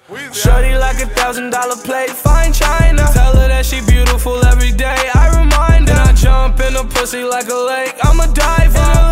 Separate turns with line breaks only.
Shorty like $1,000 plate, fine china. Tell her that she beautiful every day, I remind her. And I jump in the pussy like a lake, I'm a diver.